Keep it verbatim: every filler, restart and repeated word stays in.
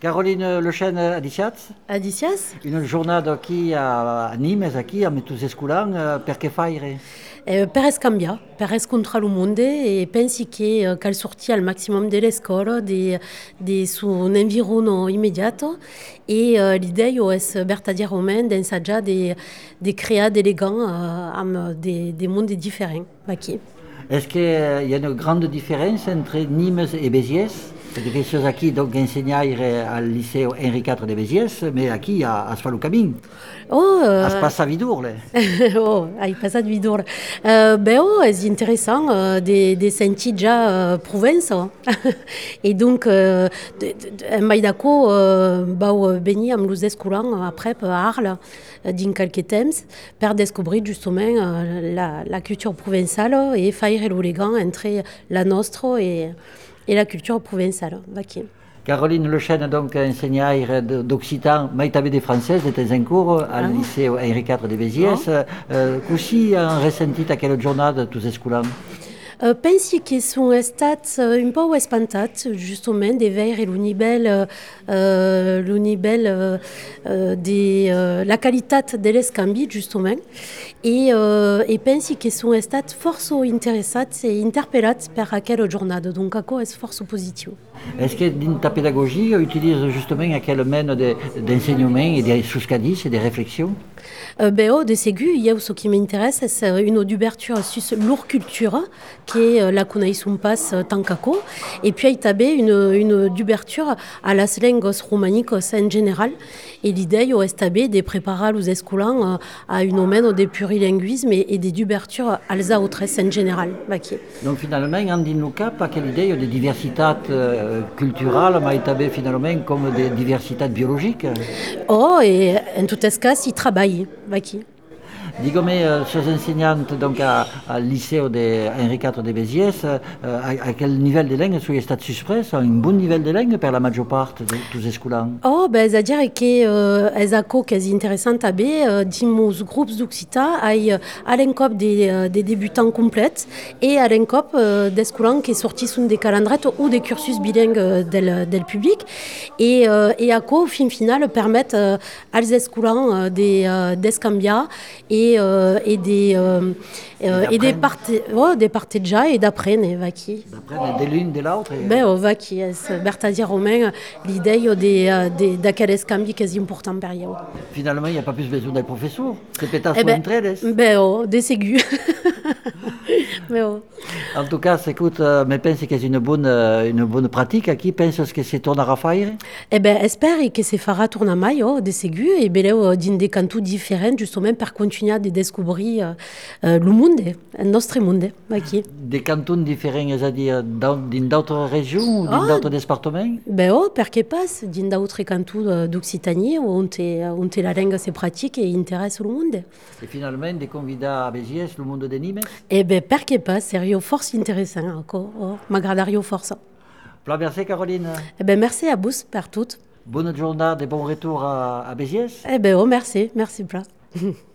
Caroline Lechêne Adiciats, Adicias? una giornata aqui a Nimes, aqui a Metus Esculan, perché fare? Eh, per escambia, per escontrare il mondo e pensi che eh, cal sortia al maximum delle scuole di, di su un environno immediato e uh, l'idea è verdaderamente d'ensaggiare di, di creare dei legami uh, amb dei, dei mondi differenti. Qui. Est-ce qu'il y a une grande différence entre Nimes et Béziers? Perché che sono qui donc insegnare al liceo Henri quattro de Béziers, mais aquí a, a Sfalu Camin. Oh, uh, a Spassa Vidurle. oh, hai passat Vidurle. Uh, beh, oh, è interessant uh, de, de sentir già uh, Provença. E donc, uh, mai d'aco uh, bau venir amb los escolans après a Arles uh, din qualque temps per descobrir justement uh, la, la culture provençale et faire le lien entre la nostra et, et la culture provençale. Okay. Caroline Lechêne, donc enseignare d'occitan, mai també de francès, de temps en cours, al ah. liceu Henri quattro de Béziers. Ah. Uh, così han ressentit aquella giornata tous escolans? Uh, pensi che sono stat uh, un po' espantat justement de veire l'unibel uh, l'unibel uh, uh, de uh, la qualitat de l'escambi justement e, uh, e pensi che sono stat força interessat e interpellat per aquella giornata, donc acco è força positiu. Est-ce que dans ta pédagogie utilise justement aquel mène d'enseignement et de suscadis et de réflexion? Euh, ben, oh, de ségu, il y a ce qui m'intéresse, c'est une ouverture sur leur culture, qui est la connaissance passe tant qu'aco, et puis il y a une, une ouverture à la langues romaniques en général, et l'idée est de préparer les escolans à une domaine de plurilinguisme et, et d'ouverture à les autres en général. Okay. Donc finalement, on dit nous cap à quelle idée de diversité euh, culturelle, mais il finalement comme de diversité biologique. Oh, et en tout cas, ils travaillent. Qui. Digome, uh, sos enseignantes donc al liceu de Henri quattro de Béziers, uh, a, a quel nivell de langue sono stati suspresi? Un buon livello di langue per la maggior parte de tutti escolans? Oh, ben, c'est-à-dire que uh, es acco che è interessante a be, uh, dimos groupes d'Occità ai uh, a l'encop des uh, de débutants complets et à l'encop uh, d'escolans qui sortissent des calendrettes ou des cursus bilingues del, del public et, uh, et acco, au fin final, permettent uh, als escolans uh, de, uh, d'escambiar et et, euh, et des euh, euh, et des parties oh, des parteggiats et d'apprendre vaki d'apprendre de l'une de l'autre et... ben oh, vaki bertadia romain l'idée des des d'aquelles scambi quasi important per io finalement il n'y a pas plus besoin d'un professeur c'est peut-être eh ben, entre ben oh des ségus mais oh. En tout cas, écoute, euh, mais pense que c'est une bonne, euh, une bonne pratique. Qui pense que c'est tornera a faire? Eh ben, espère que se farà tornar mai, oh, de segur, e beleu din de cantu different, justement, per continuar de descobrir euh, le monde, le nostre monde, aquí. Des cantons différents, c'est-à-dire dans d'autres régions ou dans oh, d'autres départements? Ben oh, perché pas, din d'autres cantons d'Occitanie, on te la langue se pratique et intéresse le monde. Et finalement, des convidats à Béziers, le monde de Nimes? Eh ben, perché pas, sérieux, force intéressant, encore, oh, m'agradario força. Pla, merci Caroline. Eh ben, merci à vous, per tout. Bonne journée et bon retour à, à Béziers. Eh ben, oh, merci, merci, Pla.